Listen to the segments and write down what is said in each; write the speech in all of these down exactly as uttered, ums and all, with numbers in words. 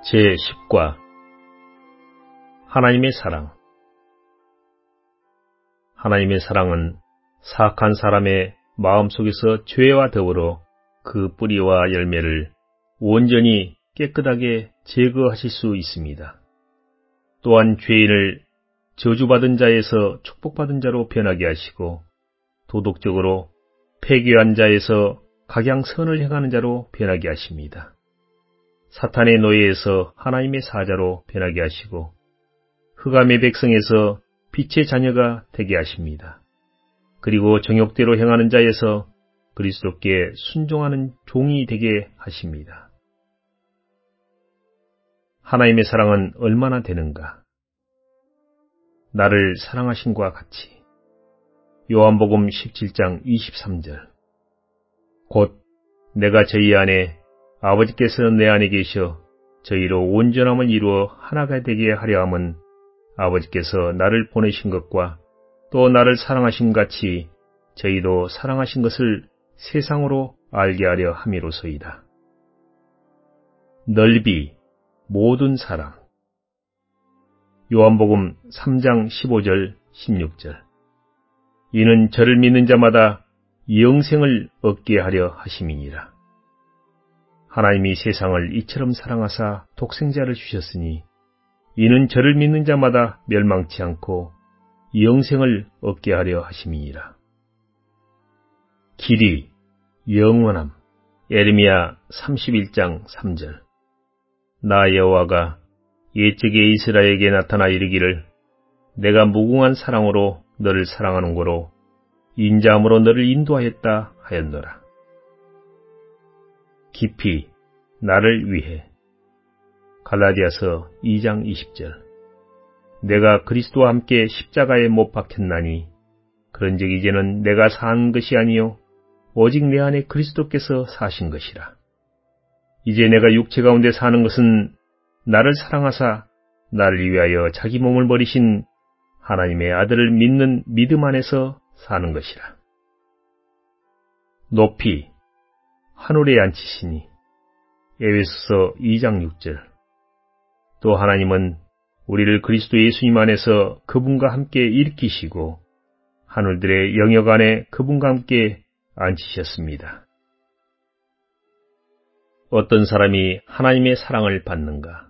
제십 과 하나님의 사랑. 하나님의 사랑은 사악한 사람의 마음속에서 죄와 더불어 그 뿌리와 열매를 온전히 깨끗하게 제거하실 수 있습니다. 또한 죄인을 저주받은 자에서 축복받은 자로 변하게 하시고 도덕적으로 폐교한 자에서 각양선을 행하는 자로 변하게 하십니다. 사탄의 노예에서 하나님의 사자로 변하게 하시고 흑암의 백성에서 빛의 자녀가 되게 하십니다. 그리고 정욕대로 행하는 자에서 그리스도께 순종하는 종이 되게 하십니다. 하나님의 사랑은 얼마나 되는가? 나를 사랑하신과 같이. 요한복음 십칠 장 이십삼 절. 곧 내가 저희 안에 아버지께서 내 안에 계셔 저희로 온전함을 이루어 하나가 되게 하려 함은 아버지께서 나를 보내신 것과 또 나를 사랑하신 같이 저희도 사랑하신 것을 세상으로 알게 하려 함이로소이다. 넓이 모든 사랑. 요한복음 삼 장 십오 절 십육 절. 이는 저를 믿는 자마다 영생을 얻게 하려 하심이니라. 하나님이 세상을 이처럼 사랑하사 독생자를 주셨으니 이는 저를 믿는 자마다 멸망치 않고 영생을 얻게 하려 하심이니라. 길이, 영원함. 예레미야 삼십일 장 삼 절. 나 여호와가 옛적에 이스라엘에게 나타나 이르기를 내가 무궁한 사랑으로 너를 사랑하는 고로 인자함으로 너를 인도하였다 하였노라. 깊이 나를 위해. 갈라디아서 이 장 이십 절. 내가 그리스도와 함께 십자가에 못 박혔나니 그런즉 이제는 내가 산 것이 아니요 오직 내 안에 그리스도께서 사신 것이라. 이제 내가 육체 가운데 사는 것은 나를 사랑하사 나를 위하여 자기 몸을 버리신 하나님의 아들을 믿는 믿음 안에서 사는 것이라. 높이 하늘에 앉히시니. 에베소서 이 장 육 절. 또 하나님은 우리를 그리스도 예수님 안에서 그분과 함께 일으키시고 하늘들의 영역 안에 그분과 함께 앉히셨습니다. 어떤 사람이 하나님의 사랑을 받는가?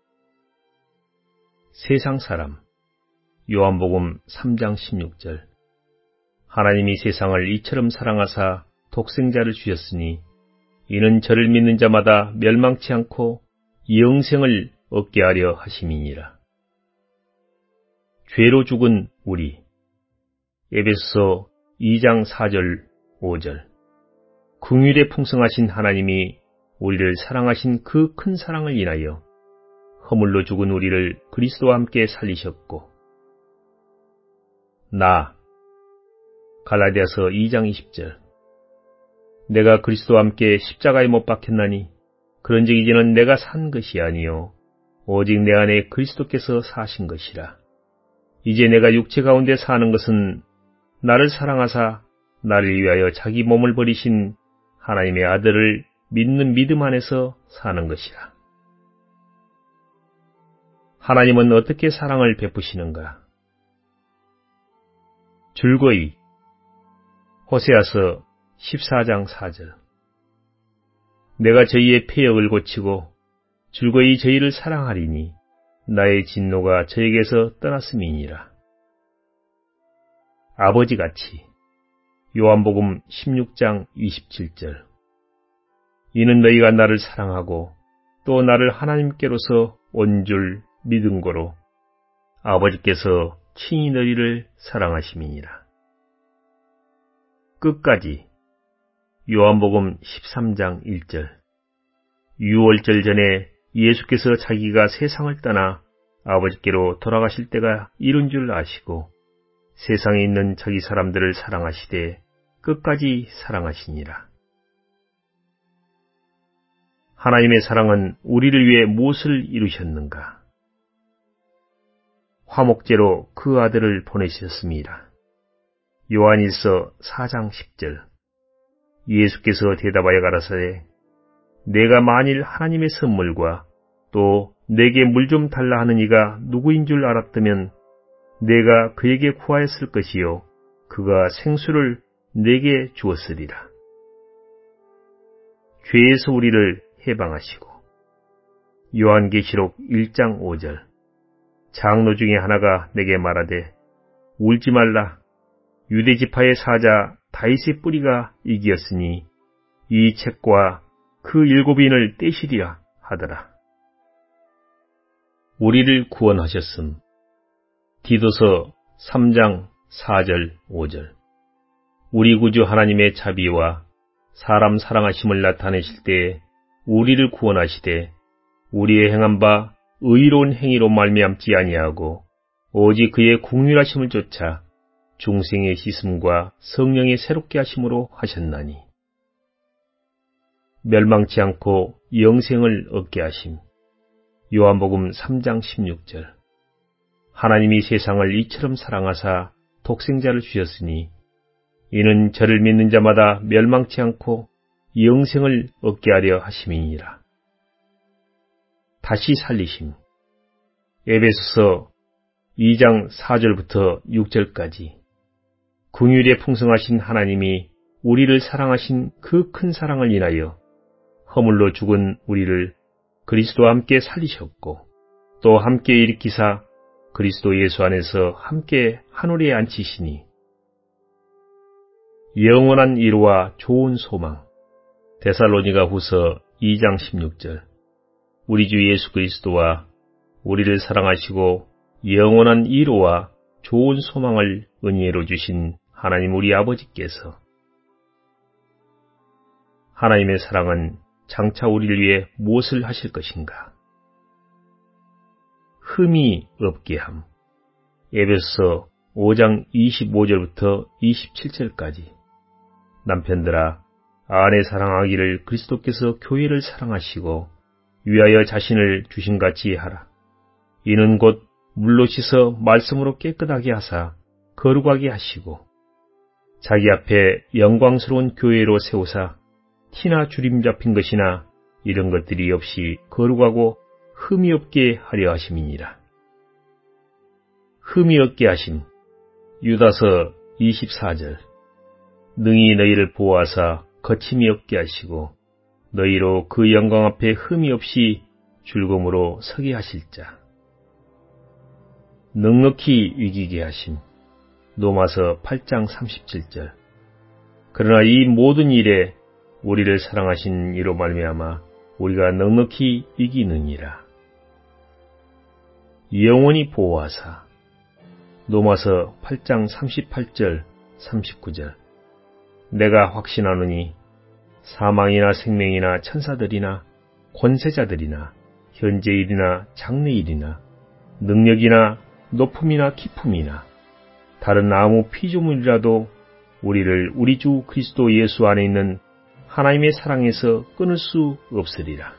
세상 사람. 요한복음 삼 장 십육 절. 하나님이 세상을 이처럼 사랑하사 독생자를 주셨으니 이는 저를 믿는 자마다 멸망치 않고 영생을 얻게 하려 하심이니라. 죄로 죽은 우리. 에베소서 이 장 사 절 오 절. 긍휼에 풍성하신 하나님이 우리를 사랑하신 그 큰 사랑을 인하여 허물로 죽은 우리를 그리스도와 함께 살리셨고. 나. 갈라디아서 이 장 이십 절. 내가 그리스도와 함께 십자가에 못 박혔나니 그런즉 이제는 내가 산 것이 아니요 오직 내 안에 그리스도께서 사신 것이라. 이제 내가 육체 가운데 사는 것은 나를 사랑하사 나를 위하여 자기 몸을 버리신 하나님의 아들을 믿는 믿음 안에서 사는 것이라. 하나님은 어떻게 사랑을 베푸시는가? 즐거이. 호세아서 십사 장 사 절. 내가 저희의 폐역을 고치고 즐거이 저희를 사랑하리니 나의 진노가 저에게서 떠났음이니라. 아버지같이. 요한복음 십육 장 이십칠 절. 이는 너희가 나를 사랑하고 또 나를 하나님께로서 온 줄 믿은 고로 아버지께서 친히 너희를 사랑하심이니라. 끝까지. 요한복음 십삼 장 일 절. 유월절 전에 예수께서 자기가 세상을 떠나 아버지께로 돌아가실 때가 이른 줄 아시고 세상에 있는 자기 사람들을 사랑하시되 끝까지 사랑하시니라. 하나님의 사랑은 우리를 위해 무엇을 이루셨는가? 화목제로 그 아들을 보내셨습니다. 요한일서 사 장 십 절. 예수께서 대답하여 가라사대 내가 만일 하나님의 선물과 또 내게 물 좀 달라 하는 이가 누구인 줄 알았다면 내가 그에게 구하였을 것이요 그가 생수를 내게 주었으리라. 죄에서 우리를 해방하시고. 요한계시록 일 장 오 절. 장로 중에 하나가 내게 말하되 울지 말라. 유대지파의 사자 다윗의 뿌리가 이기었으니 이 책과 그 일곱 인을 떼시리라 하더라. 우리를 구원하셨음. 디도서 삼 장 사 절 오 절. 우리 구주 하나님의 자비와 사람 사랑하심을 나타내실 때에 우리를 구원하시되 우리의 행한 바 의로운 행위로 말미암지 아니하고 오직 그의 긍휼하심을 쫓아 중생의 씻음과 성령의 새롭게 하심으로 하셨나니. 멸망치 않고 영생을 얻게 하심. 요한복음 삼 장 십육 절. 하나님이 세상을 이처럼 사랑하사 독생자를 주셨으니 이는 저를 믿는 자마다 멸망치 않고 영생을 얻게 하려 하심이니라. 다시 살리심. 에베소서 이 장 사 절부터 육 절까지. 긍휼에 풍성하신 하나님이 우리를 사랑하신 그 큰 사랑을 인하여 허물로 죽은 우리를 그리스도와 함께 살리셨고 또 함께 일으키사 그리스도 예수 안에서 함께 하늘에 앉히시니 영원한 위로와 좋은 소망. 데살로니가 후서 이 장 십육 절. 우리 주 예수 그리스도와 우리를 사랑하시고 영원한 위로와 좋은 소망을 은혜로 주신 하나님 우리 아버지께서. 하나님의 사랑은 장차 우리를 위해 무엇을 하실 것인가? 흠이 없게 함. 에베소서 오 장 이십오 절부터 이십칠 절까지. 남편들아, 아내 사랑하기를 그리스도께서 교회를 사랑하시고 위하여 자신을 주신같이 하라. 이는 곧 물로 씻어 말씀으로 깨끗하게 하사 거룩하게 하시고 자기 앞에 영광스러운 교회로 세우사 티나 주림 잡힌 것이나 이런 것들이 없이 거룩하고 흠이 없게 하려 하심이니라. 흠이 없게 하심. 유다서 이십사 절. 능히 너희를 보호하사 거침이 없게 하시고 너희로 그 영광 앞에 흠이 없이 즐거움으로 서게 하실 자. 넉넉히 이기게 하심. 로마서 팔 장 삼십칠 절. 그러나 이 모든 일에 우리를 사랑하신 이로 말미암아 우리가 넉넉히 이기느니라. 영원히 보호하사. 로마서 팔 장 삼십팔 절 삼십구 절. 내가 확신하노니 사망이나 생명이나 천사들이나 권세자들이나 현재일이나 장래일이나 능력이나 높음이나 깊음이나 다른 아무 피조물이라도 우리를 우리 주 그리스도 예수 안에 있는 하나님의 사랑에서 끊을 수 없으리라.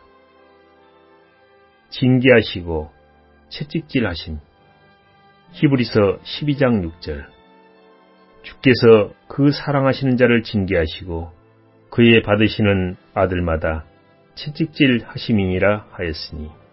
징계하시고 채찍질하심. 히브리서 십이 장 육 절. 주께서 그 사랑하시는 자를 징계하시고 그의 받으시는 아들마다 채찍질 하심이니라 하였으니